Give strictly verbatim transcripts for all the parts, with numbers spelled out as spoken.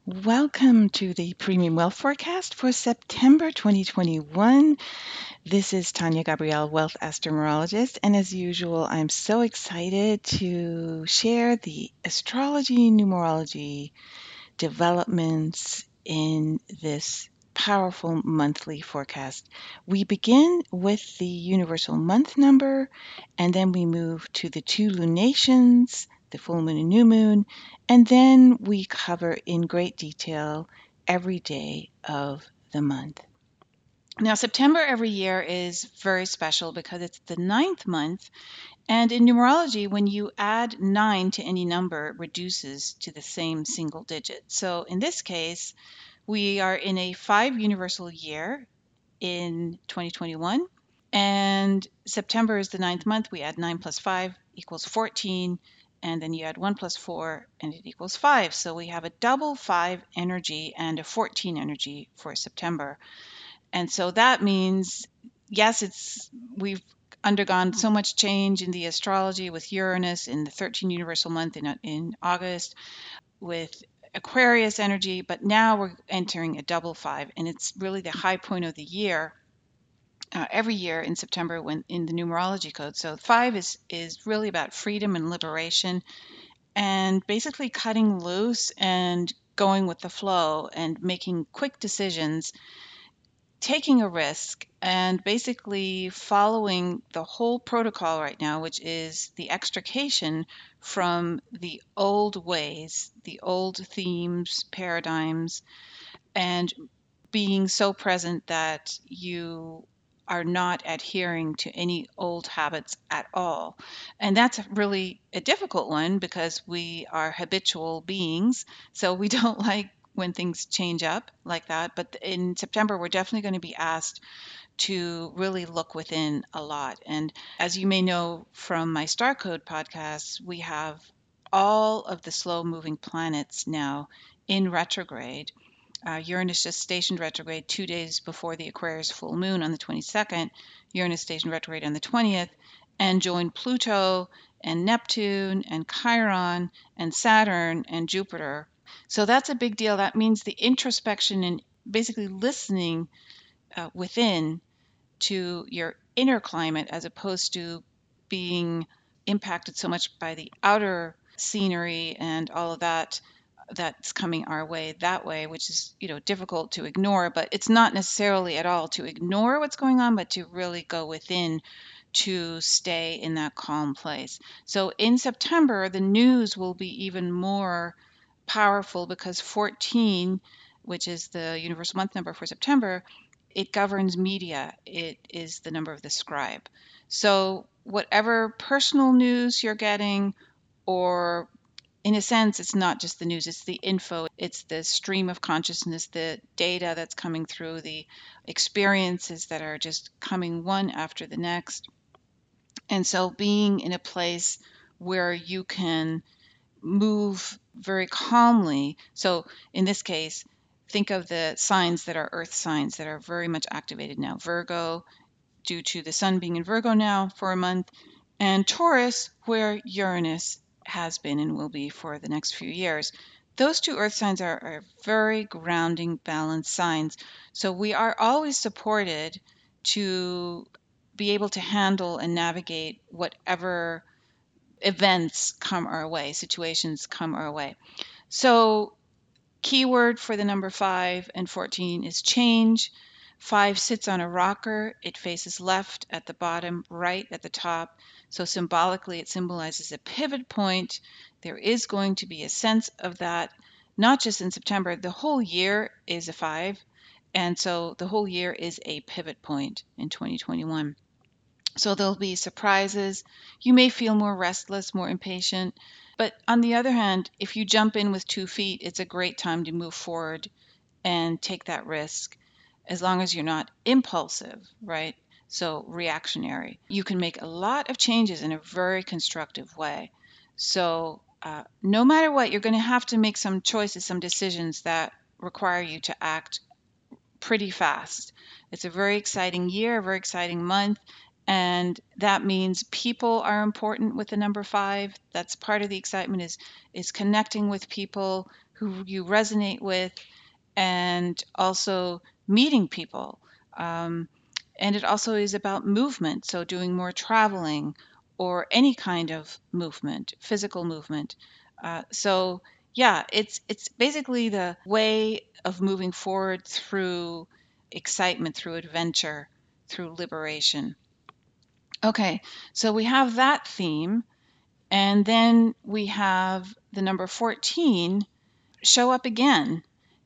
Welcome to the Premium Wealth Forecast for September twenty twenty-one. This is Tanya Gabrielle, Wealth Astronumerologist, and as usual, I'm so excited to share the astrology numerology developments in this powerful monthly forecast. We begin with the universal month number, and then we move to the two lunations, the full moon and new moon, and then we cover in great detail every day of the month. Now, September every year is very special because it's the ninth month. And in numerology, when you add nine to any number, it reduces to the same single digit. So in this case, we are in a five universal year in twenty twenty-one. And September is the ninth month. We add nine plus five equals fourteen. And then you add one plus four and it equals five. So we have a double five energy and a fourteen energy for September. And so that means, yes, it's we've undergone so much change in the astrology with Uranus in the thirteenth universal month in, in August, with Aquarius energy, but now we're entering a double five, and it's really the high point of the year. Uh, every year in September, when in the numerology code. So five is is really about freedom and liberation, and basically cutting loose and going with the flow and making quick decisions, taking a risk, and basically following the whole protocol right now, which is the extrication from the old ways, the old themes, paradigms, and being so present that you are not adhering to any old habits at all. And that's really a difficult one because we are habitual beings. So we don't like when things change up like that. But in September, we're definitely going to be asked to really look within a lot. And as you may know from my Star Code podcast, we have all of the slow moving planets now in retrograde. Uh, Uranus just stationed retrograde two days before the Aquarius full moon on the twenty-second. Uranus stationed retrograde on the twentieth and joined Pluto and Neptune and Chiron and Saturn and Jupiter. So that's a big deal. That means the introspection and basically listening uh, within to your inner climate as opposed to being impacted so much by the outer scenery and all of that that's coming our way that way, which is, you know, difficult to ignore. But it's not necessarily at all to ignore what's going on, but to really go within to stay in that calm place. So in September, the news will be even more powerful because fourteen, which is the universal month number for September, it governs media. It is the number of the scribe. So whatever personal news you're getting, or in a sense, it's not just the news, it's the info, it's the stream of consciousness, the data that's coming through, the experiences that are just coming one after the next. And so being in a place where you can move very calmly. So in this case, think of the signs that are earth signs that are very much activated now. Virgo, due to the sun being in Virgo now for a month, and Taurus, where Uranus has been and will be for the next few years. Those two earth signs are, are very grounding, balanced signs. So we are always supported to be able to handle and navigate whatever events come our way, situations come our way. So keyword for the number five and fourteen is change. Five sits on a rocker. It faces left at the bottom, right at the top. So symbolically, it symbolizes a pivot point. There is going to be a sense of that, not just in September. The whole year is a five. And so the whole year is a pivot point in twenty twenty-one. So there'll be surprises. You may feel more restless, more impatient. But on the other hand, if you jump in with two feet, it's a great time to move forward and take that risk as long as you're not impulsive, right? So reactionary. You can make a lot of changes in a very constructive way. So uh, no matter what, you're going to have to make some choices, some decisions that require you to act pretty fast. It's a very exciting year, a very exciting month. And that means people are important with the number five. That's part of the excitement is is connecting with people who you resonate with, and also meeting people. Um, and it also is about movement, so doing more traveling or any kind of movement, physical movement. Uh, so yeah, it's it's basically the way of moving forward through excitement, through adventure, through liberation. Okay, so we have that theme, and then we have the number fourteen show up again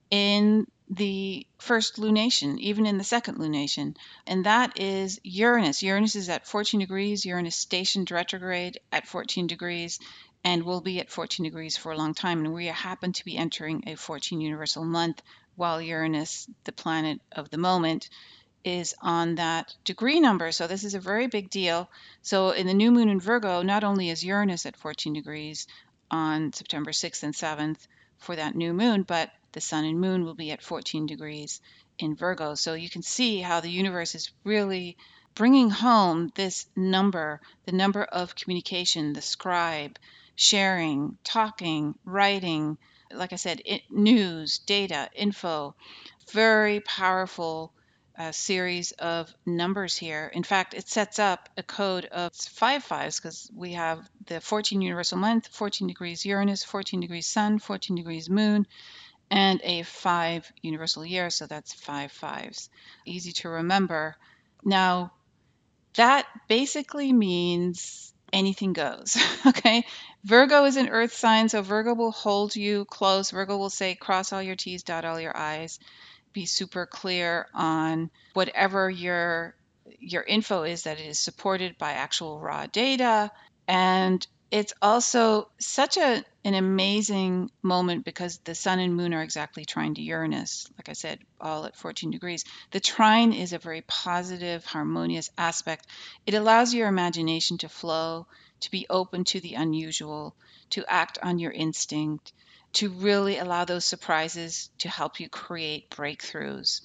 in the first lunation, even in the second lunation, and that is Uranus. Uranus is at fourteen degrees. Uranus stationed retrograde at fourteen degrees and will be at fourteen degrees for a long time. And we happen to be entering a fourteen universal month while Uranus, the planet of the moment, is on that degree number. So this is a very big deal. So in the new moon in Virgo, not only is Uranus at fourteen degrees on September sixth and seventh for that new moon, but the sun and moon will be at fourteen degrees in Virgo. So you can see how the universe is really bringing home this number, the number of communication, the scribe, sharing, talking, writing, like I said, it, news, data, info, very powerful uh, series of numbers here. In fact, it sets up a code of five fives because we have the fourteen universal month, fourteen degrees Uranus, fourteen degrees Sun, fourteen degrees Moon, and a five universal year. So that's five fives. Easy to remember. Now, that basically means anything goes. Okay. Virgo is an earth sign, so Virgo will hold you close. Virgo will say, cross all your T's, dot all your I's, be super clear on whatever your your info is, that it is supported by actual raw data. And it's also such a an amazing moment because the sun and moon are exactly trine to Uranus, like I said, all at fourteen degrees. The trine is a very positive, harmonious aspect. It allows your imagination to flow, to be open to the unusual, to act on your instinct, to really allow those surprises to help you create breakthroughs,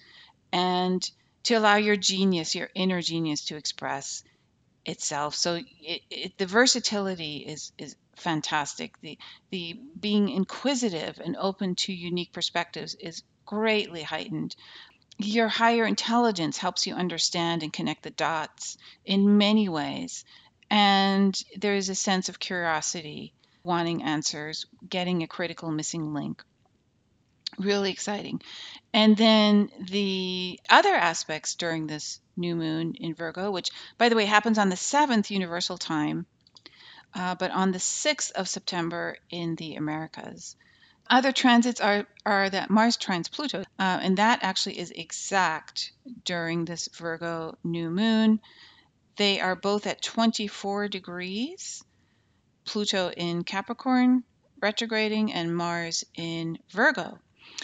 and to allow your genius, your inner genius, to express itself. So it, it, the versatility is is fantastic. The the being inquisitive and open to unique perspectives is greatly heightened. Your higher intelligence helps you understand and connect the dots in many ways. And there is a sense of curiosity, wanting answers, getting a critical missing link. Really exciting. And then the other aspects during this new moon in Virgo, which, by the way, happens on the seventh universal time, uh, but on the sixth of September in the Americas. Other transits are, are that Mars trines Pluto, uh, and that actually is exact during this Virgo new moon. They are both at twenty-four degrees, Pluto in Capricorn, retrograding, and Mars in Virgo.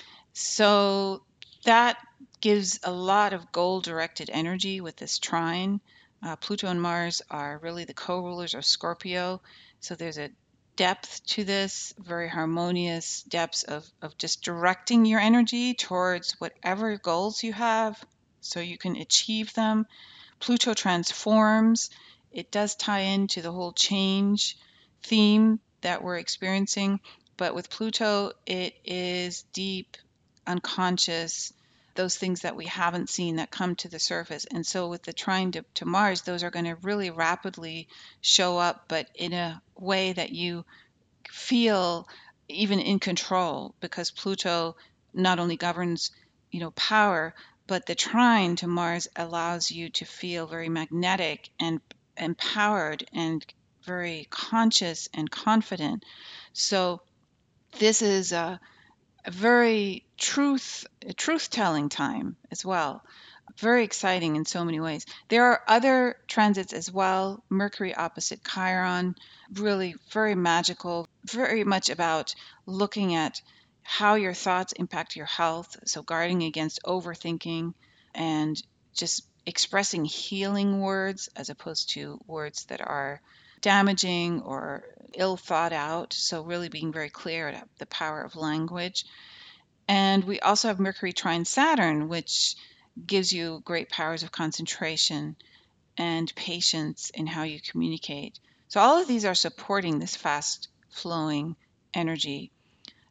So that gives a lot of goal directed energy with this trine. Uh, Pluto and Mars are really the co rulers of Scorpio. So there's a depth to this, very harmonious depths of, of just directing your energy towards whatever goals you have so you can achieve them. Pluto transforms. It does tie into the whole change theme that we're experiencing. But with Pluto, it is deep, unconscious, those things that we haven't seen that come to the surface. And so with the trine to, to Mars, those are going to really rapidly show up, but in a way that you feel even in control, because Pluto not only governs, you know, power, but the trine to Mars allows you to feel very magnetic and empowered and very conscious and confident. So this is a, a very truth truth telling time as well. Very exciting in so many ways. There are other transits as well. Mercury opposite Chiron, really very magical, very much about looking at how your thoughts impact your health. So, guarding against overthinking and just expressing healing words as opposed to words that are damaging or ill thought out. So, really being very clear at the power of language. And we also have Mercury trine Saturn, which gives you great powers of concentration and patience in how you communicate. So all of these are supporting this fast flowing energy.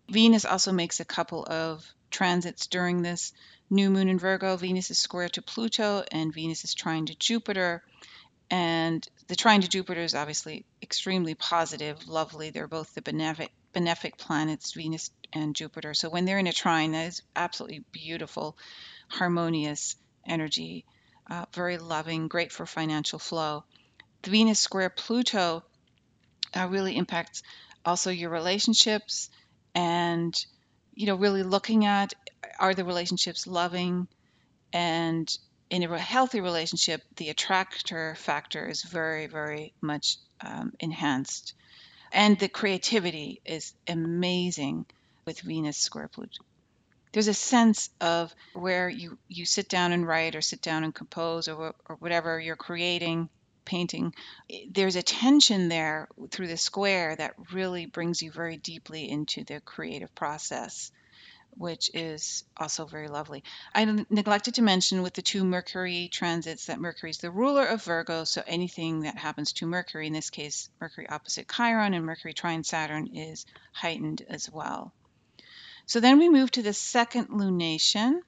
Venus also makes a couple of transits during this new moon in Virgo. Venus is square to Pluto and Venus is trine to Jupiter. And the trine to Jupiter is obviously extremely positive, lovely. They're both the benefic, benefic planets, Venus and Jupiter. So when they're in a trine, that is absolutely beautiful, harmonious energy, uh, very loving, great for financial flow. The Venus square Pluto uh, really impacts also your relationships, and you know, really looking at, are the relationships loving, and in a healthy relationship, the attractor factor is very, very much um, enhanced. And the creativity is amazing with Venus square Pluto. There's a sense of where you, you sit down and write or sit down and compose or, or whatever you're creating, painting. There's a tension there through the square that really brings you very deeply into the creative process, which is also very lovely. I neglected to mention with the two Mercury transits that Mercury is the ruler of Virgo, so anything that happens to Mercury, in this case, Mercury opposite Chiron and Mercury trine Saturn, is heightened as well. So then we move to the second lunation,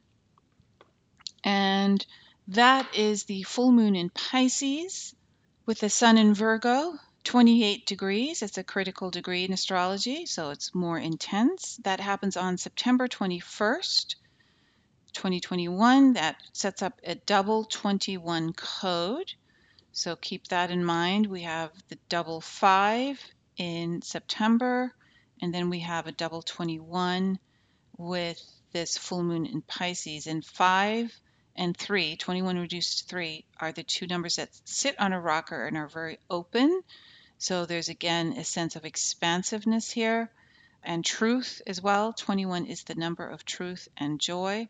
and that is the full moon in Pisces with the sun in Virgo, twenty-eight degrees. It's a critical degree in astrology, so it's more intense. That happens on September twenty-first, twenty twenty-one. That sets up a double twenty-one code. So keep that in mind. We have the double five in September, and then we have a double twenty-one with this full moon in Pisces. And five and three, twenty-one reduced to three, are the two numbers that sit on a rocker and are very open. So there's again a sense of expansiveness here and truth as well. twenty-one is the number of truth and joy.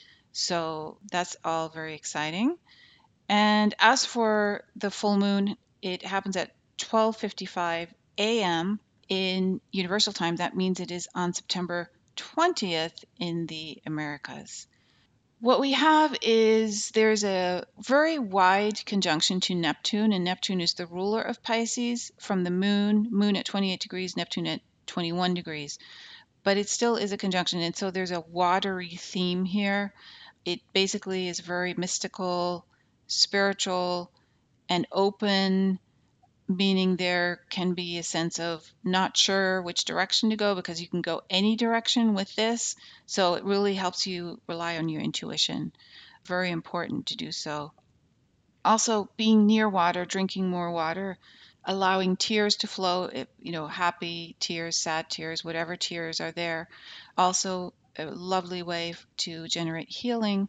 So that's all very exciting. And as for the full moon, it happens at twelve fifty-five a m in Universal Time. That means it is on September twentieth in the Americas. What we have is there's a very wide conjunction to Neptune, and Neptune is the ruler of Pisces from the moon, moon at twenty-eight degrees, Neptune at twenty-one degrees. But it still is a conjunction, and so there's a watery theme here. It basically is very mystical, spiritual, and open, meaning there can be a sense of not sure which direction to go because you can go any direction with this. So it really helps you rely on your intuition. Very important to do so. Also, being near water, drinking more water, allowing tears to flow, if, you know, happy tears, sad tears, whatever tears are there. Also, a lovely way to generate healing.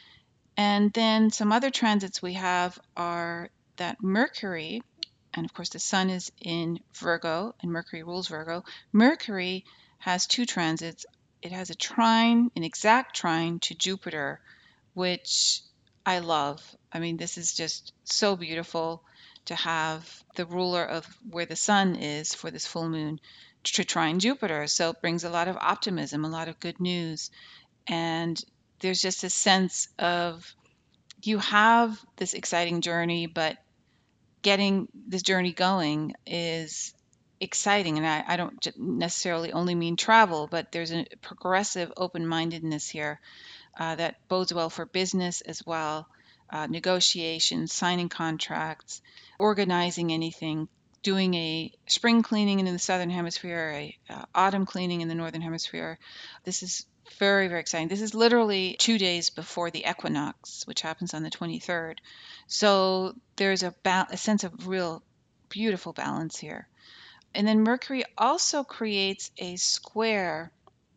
And then some other transits we have are that Mercury, and of course the sun is in Virgo and Mercury rules Virgo. Mercury has two transits. It has a trine, an exact trine to Jupiter, which I love. I mean, this is just so beautiful to have the ruler of where the sun is for this full moon to trine Jupiter. So it brings a lot of optimism, a lot of good news. And there's just a sense of you have this exciting journey, but getting this journey going is exciting. And I, I don't necessarily only mean travel, but there's a progressive open mindedness here uh, that bodes well for business as well, uh, negotiations, signing contracts, organizing anything, doing a spring cleaning in the southern hemisphere, a uh, autumn cleaning in the northern hemisphere. This is very, very exciting. This is literally two days before the equinox, which happens on the twenty-third. So there's a, ba- a sense of real beautiful balance here. And then Mercury also creates a square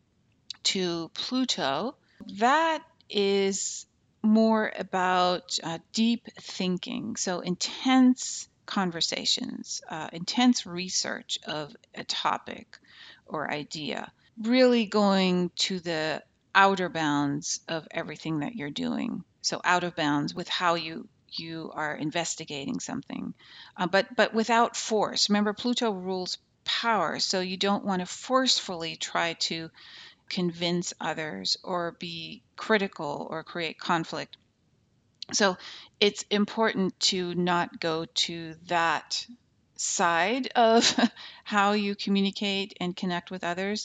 to Pluto. That is more about uh, deep thinking, so intense conversations, uh, intense research of a topic or idea, really going to the outer bounds of everything that you're doing. So out of bounds with how you you are investigating something, uh, but but without force. Remember, Pluto rules power, so you don't want to forcefully try to convince others or be critical or create conflict. So it's important to not go to that side of how you communicate and connect with others.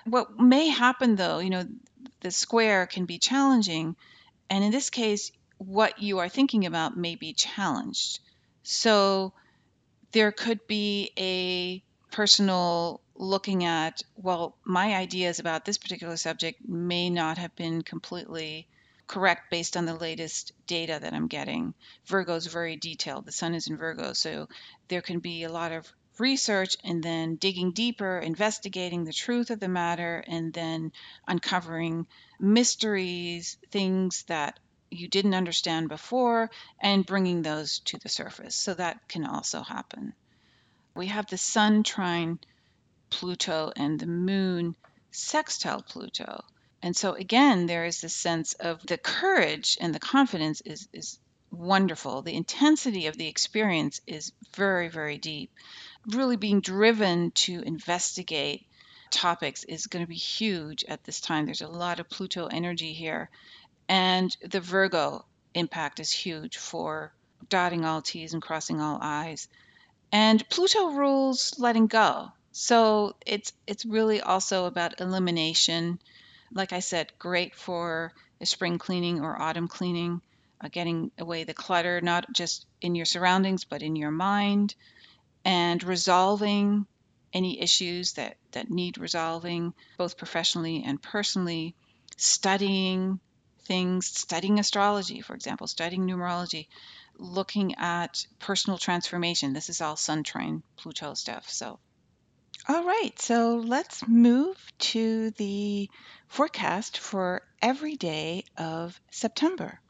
What may happen though, you know, the square can be challenging. And in this case, what you are thinking about may be challenged. So there could be a personal looking at, well, my ideas about this particular subject may not have been completely correct based on the latest data that I'm getting. Virgo is very detailed. The sun is in Virgo. So there can be a lot of research and then digging deeper, investigating the truth of the matter, and then uncovering mysteries, things that you didn't understand before, and bringing those to the surface. So that can also happen. We have the sun trine Pluto and the moon sextile Pluto. And so again, there is this sense of the courage and the confidence is, is wonderful. The intensity of the experience is very, very deep. Really being driven to investigate topics is going to be huge at this time. There's a lot of Pluto energy here. And the Virgo impact is huge for dotting all T's and crossing all I's. And Pluto rules letting go. So it's it's really also about elimination. Like I said, great for a spring cleaning or autumn cleaning, uh, getting away the clutter, not just in your surroundings, but in your mind, and resolving any issues that, that need resolving, both professionally and personally, studying things, studying astrology, for example, studying numerology, looking at personal transformation. This is all Sun trine Pluto stuff. So, All right, so let's move to the forecast for every day of September.